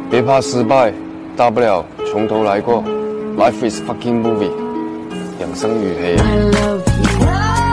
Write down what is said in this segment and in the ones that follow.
别怕失败，大不了从头来过。Life is fucking movie， 养生与黑。 I love you。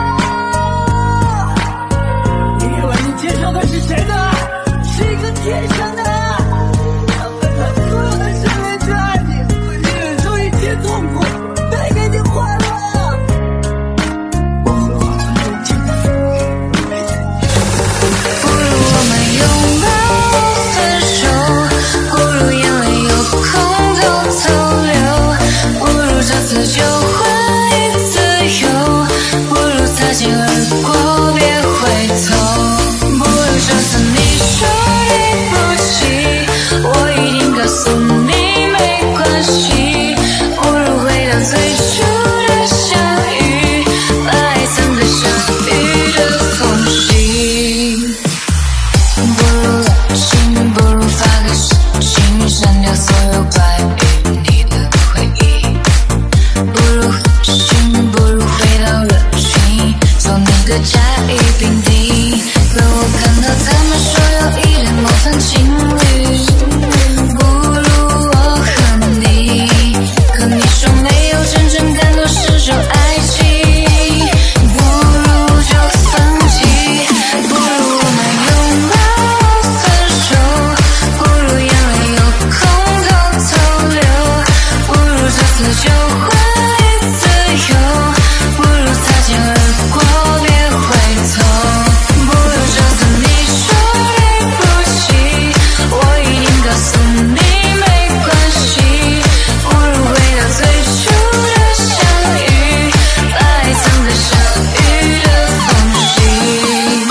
你以为你介绍的是谁呢？是一个天生的，他分了所有的生命去爱你，为你忍受一切痛苦，带给你快乐。我会化作人间的风雨， 不如我们拥抱分手，不如眼泪有空偷偷流，不如这次就换一次游，不如擦肩而过别回头，不如这次你说对不起，我一定告诉你没关系，不如回到最初的相遇，把爱藏在下雨的缝隙，不如冷静，不如发个视频，删掉所有关于你的回忆，不如狠心，不如回到人群，做你的甲乙丙丁，可我看到他们说有一对模范情侣，不如我和你，可你说没有真正感动是种爱情，不如就放弃，不如我们拥抱分手，不如眼泪有空偷偷流，不如这次就换一次游，不如擦肩而过别回头，不如这次你说对不起，我一定告诉你没关系，不如回到最初的相遇，把爱藏在下雨的缝隙。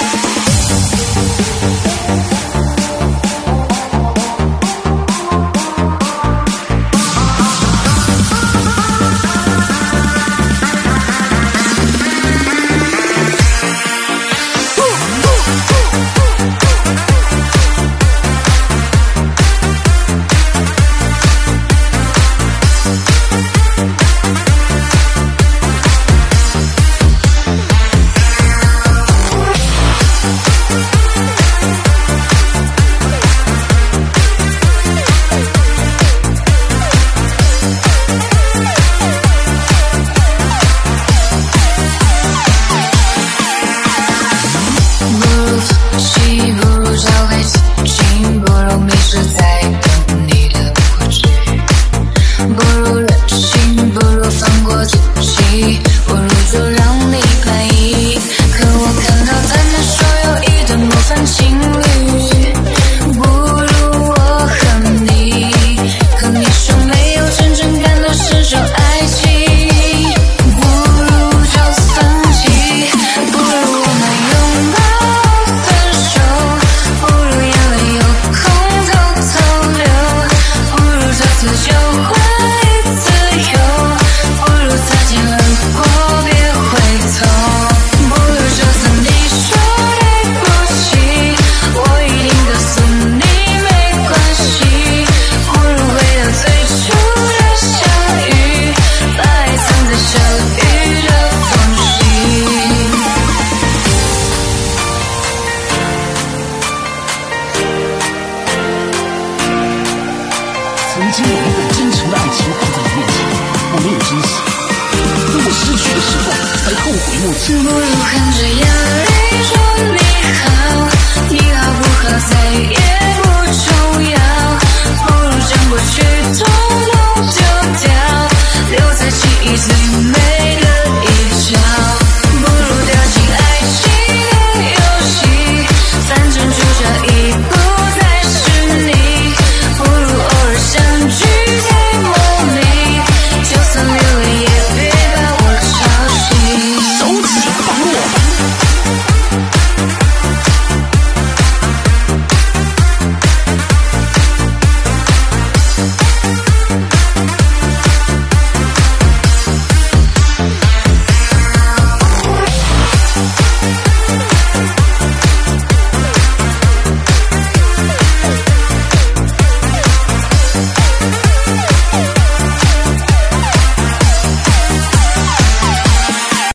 不如放弃，不如找回自己，不如迷失在等你的过去，不如任性，不如放过自己，不如就让你满意，可我看到他们说有一对模范情侣，不如我和你，可你说没有真正感动是种爱情，不如就放弃，不如我们拥抱分手，不如眼泪有空偷偷流，不如这次就换一次游，不如擦肩而过别回头，不如这次你说对不起，我一定告诉你没关系，不如回到最初的相遇，把爱藏在下雨的缝隙。 曾经有一份真诚的爱情放在我面前，我没有珍惜，等我失去的时候才后悔莫及。 不如含着眼泪说你好，你好不好再也